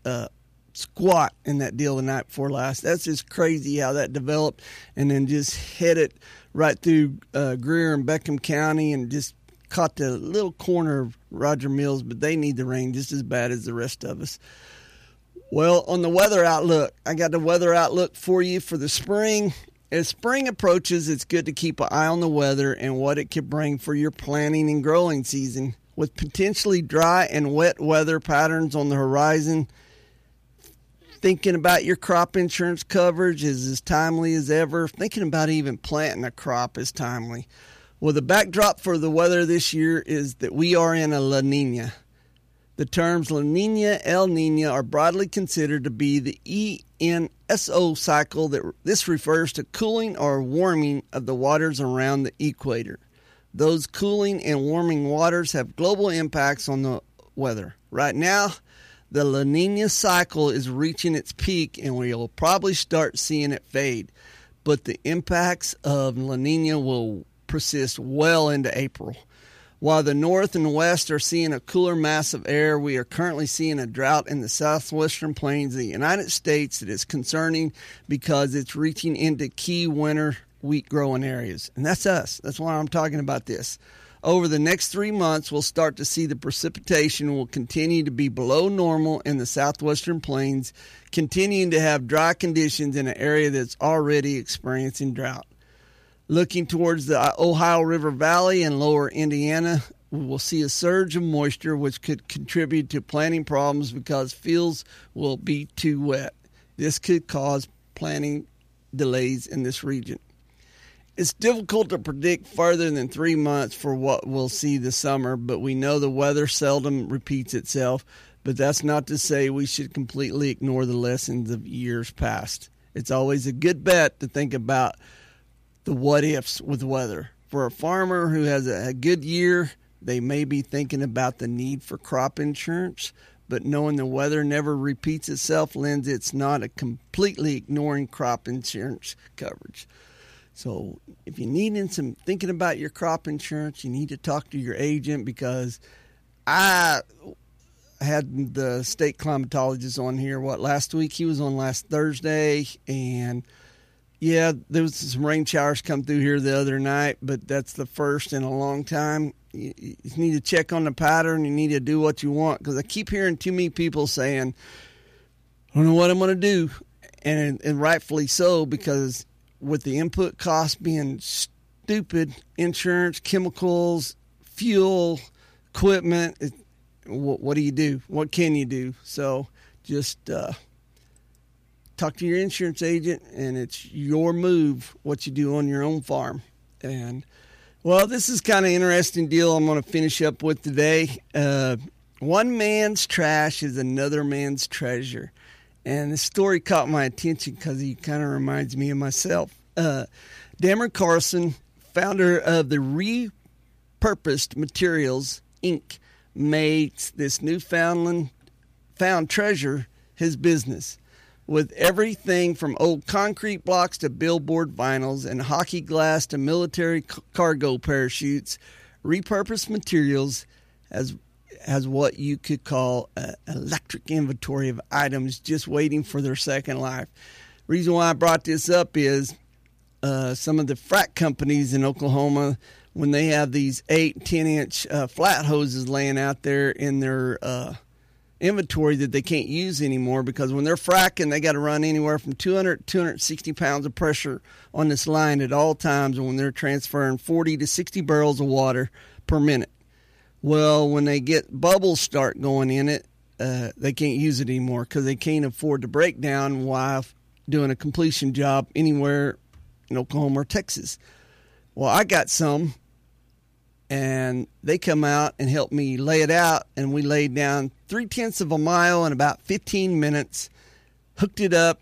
squat in that deal the night before last. That's just crazy how that developed, and then just headed right through Greer and Beckham County and just caught the little corner of Roger Mills, but they need the rain just as bad as the rest of us. Well, on the weather outlook, I got the weather outlook for you for the spring. As spring approaches, it's good to keep an eye on the weather and what it could bring for your planting and growing season. With potentially dry and wet weather patterns on the horizon, thinking about your crop insurance coverage is as timely as ever. Thinking about even planting a crop is timely. Well, the backdrop for the weather this year is that we are in a La Niña. The terms La Niña, El Niña are broadly considered to be the ENSO cycle. This refers to cooling or warming of the waters around the equator. Those cooling and warming waters have global impacts on the weather. Right now, the La Niña cycle is reaching its peak, and we will probably start seeing it fade. But the impacts of La Niña will persist well into April. While the north and west are seeing a cooler mass of air, we are currently seeing a drought in the southwestern plains of the United States that is concerning because it's reaching into key winter wheat growing areas. And that's us. That's why I'm talking about this. Over the next 3 months, we'll start to see the precipitation will continue to be below normal in the southwestern plains, continuing to have dry conditions in an area that's already experiencing drought. Looking towards the Ohio River Valley and lower Indiana, we will see a surge of moisture, which could contribute to planting problems because fields will be too wet. This could cause planting delays in this region. It's difficult to predict further than 3 months for what we'll see this summer, but we know the weather seldom repeats itself. But that's not to say we should completely ignore the lessons of years past. It's always a good bet to think about the what-ifs with weather. For a farmer who has a good year, they may be thinking about the need for crop insurance, but knowing the weather never repeats itself lends it's not a completely ignoring crop insurance coverage. So if you need some thinking about your crop insurance, you need to talk to your agent, because I had the state climatologist on here, last week? He was on last Thursday, and yeah, there was some rain showers come through here the other night, but that's the first in a long time. You need to check on the pattern. You need to do what you want, because I keep hearing too many people saying, I don't know what I'm going to do, and rightfully so, because with the input costs being stupid, insurance, chemicals, fuel, equipment, what do you do? What can you do? So just talk to your insurance agent, and it's your move what you do on your own farm. And, well, this is kind of an interesting deal I'm going to finish up with today. One man's trash is another man's treasure. And this story caught my attention because he kind of reminds me of myself. Dameron Carlson founder of the Repurposed Materials, Inc., makes this found treasure his business. With everything from old concrete blocks to billboard vinyls and hockey glass to military cargo parachutes, Repurposed Materials has what you could call an electric inventory of items just waiting for their second life. Reason why I brought this up is some of the frac companies in Oklahoma, when they have these 8 and 10-inch flat hoses laying out there in their inventory that they can't use anymore, because when they're fracking, they got to run anywhere from 200 to 260 pounds of pressure on this line at all times, and when they're transferring 40 to 60 barrels of water per minute. Well, when they get bubbles start going in it, they can't use it anymore because they can't afford to break down while doing a completion job anywhere in Oklahoma or Texas. Well, I got some, and they come out and help me lay it out, and we laid down 3/10 of a mile in about 15 minutes, hooked it up.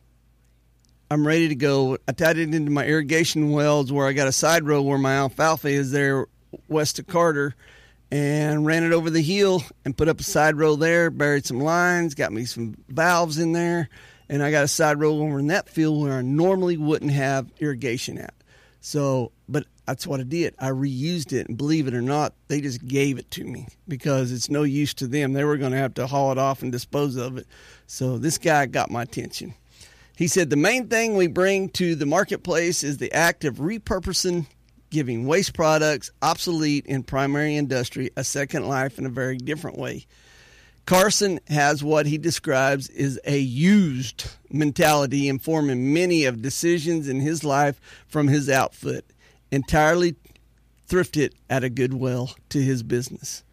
I'm ready to go. I tied it into my irrigation wells where I got a side road where my alfalfa is there west of Carter, and ran it over the hill and put up a side row there, buried some lines, got me some valves in there, and I got a side row over in that field where I normally wouldn't have irrigation at. So, but that's what I did. I reused it, and believe it or not, they just gave it to me because it's no use to them. They were going to have to haul it off and dispose of it. So this guy got my attention. He said, the main thing we bring to the marketplace is the act of repurposing, giving waste products, obsolete in primary industry, a second life in a very different way. Carson has what he describes as a used mentality, informing many of decisions in his life from his outfit, entirely thrifted at a goodwill to his business.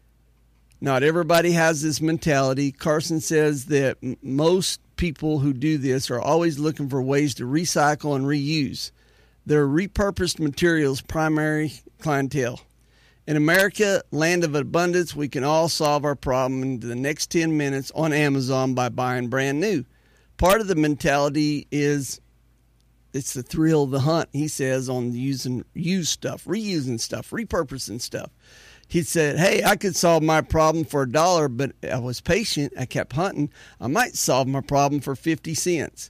Not everybody has this mentality. Carson says that most people who do this are always looking for ways to recycle and reuse. They're repurposed materials primary clientele. In America, land of abundance, we can all solve our problem in the next 10 minutes on Amazon by buying brand new. Part of the mentality is it's the thrill of the hunt, he says, on using used stuff, reusing stuff, repurposing stuff. He said, hey, I could solve my problem for $1, but I was patient. I kept hunting. I might solve my problem for 50 cents.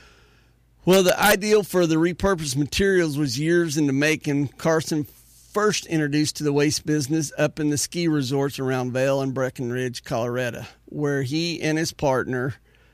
Well, the ideal for the repurposed materials was years in the making. Carson first introduced to the waste business up in the ski resorts around Vail and Breckenridge, Colorado, where he and his partner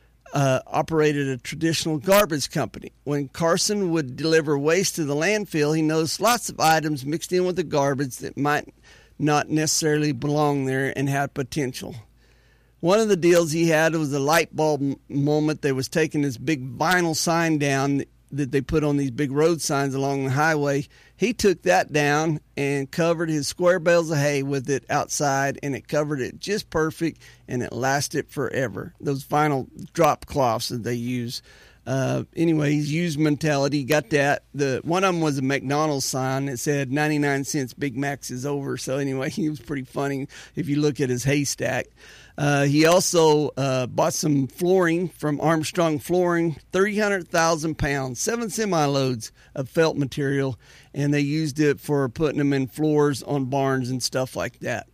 operated a traditional garbage company. When Carson would deliver waste to the landfill, he noticed lots of items mixed in with the garbage that might not necessarily belong there and had potential. One of the deals he had was a light bulb moment. They was taking this big vinyl sign down that they put on these big road signs along the highway. He took that down and covered his square bales of hay with it outside, and it covered it just perfect, and it lasted forever. Those vinyl drop cloths that they use. Anyway, he's used mentality. Got that. One of them was a McDonald's sign that said 99 cents Big Macs is over. So anyway, he was pretty funny if you look at his haystack. He also bought some flooring from Armstrong Flooring, 300,000 pounds, 7 semi-loads of felt material, and they used it for putting them in floors on barns and stuff like that.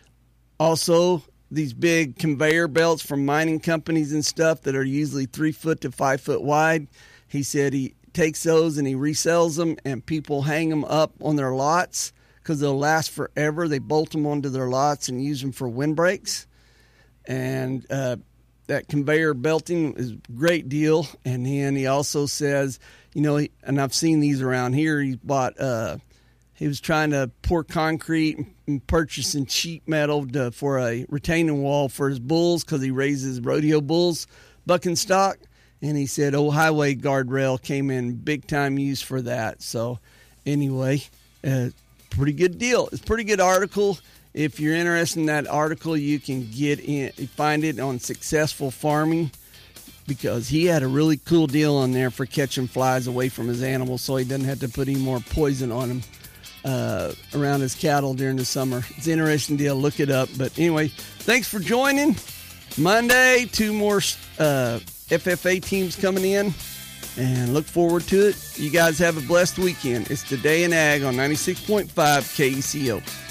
Also, these big conveyor belts from mining companies and stuff that are usually 3 foot to 5 foot wide. He said he takes those and he resells them, and people hang them up on their lots because they'll last forever. They bolt them onto their lots and use them for windbreaks. And that conveyor belting is a great deal. And then he also says, you know, and I've seen these around here. He bought, he was trying to pour concrete and purchasing sheet metal for a retaining wall for his bulls because he raises rodeo bulls, bucking stock. And he said, old highway guardrail came in big time use for that. So anyway, pretty good deal. It's a pretty good article. If you're interested in that article, you can find it on Successful Farming, because he had a really cool deal on there for catching flies away from his animals so he doesn't have to put any more poison on them around his cattle during the summer. It's an interesting deal. Look it up. But anyway, thanks for joining. Monday, 2 more FFA teams coming in. and look forward to it. You guys have a blessed weekend. It's Today in Ag on 96.5 KECO.